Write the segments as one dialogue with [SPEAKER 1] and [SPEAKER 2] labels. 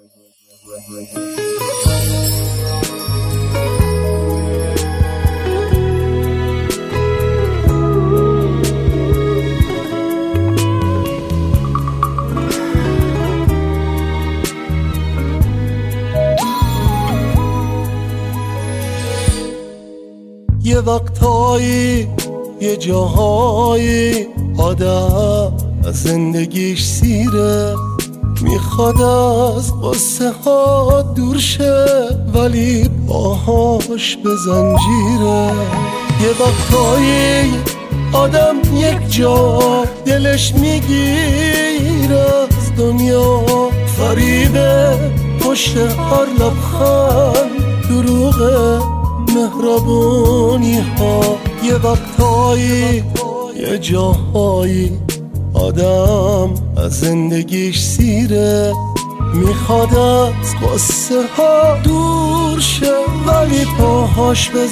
[SPEAKER 1] یه وقتایی یه جاهایی آدم از زندگیش سیره، میخواد از قصه ها دور شه ولی پاهاش به زنجیره. یه وقتایی آدم یک جا دلش میگیره از دنیا، فریبه پشت هر لبخند دروغه مهربونی ها. یه وقتایی یه جاهایی آدم از زندگیش سیره، میخواد از قصه ها دور شه ولی پاهاش به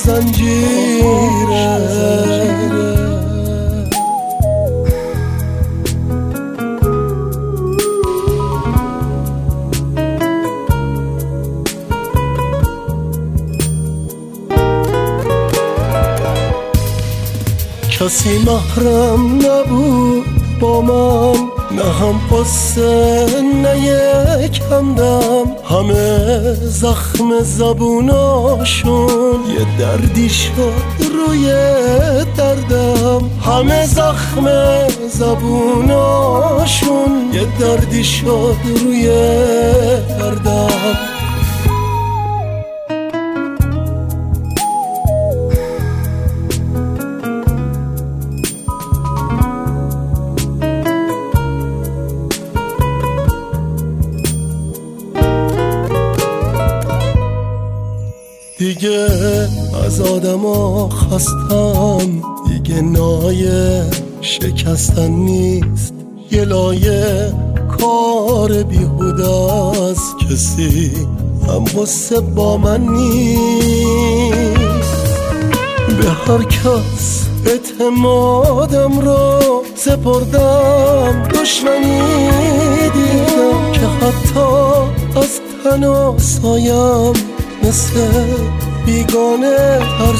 [SPEAKER 1] زنجیره. کسی محرم نبود با من، نه هم قصه نه یک همدم، همه زخم زبوناشون یه دردی شد روی دردم، همه زخم زبوناشون یه دردی شد روی دردم. دیگه از آدما خستم، دیگه نایه شکستن نیست، یه لایه کار بیهوده است، کسی هم قصه با من نیست. به هر کس اعتمادم رو سپردم، دشمنی دیدم که حتی از تن و سایم مثل بیگانه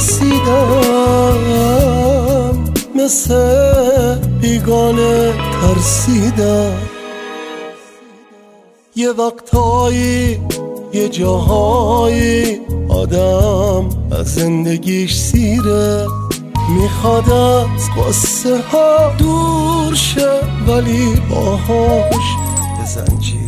[SPEAKER 1] ترسیدم، مثل بیگانه ترسیدم. یه وقتایی یه جاهایی آدم از زندگیش سیره، میخواد از قصه ها دور شه ولی باهاش به زنجیر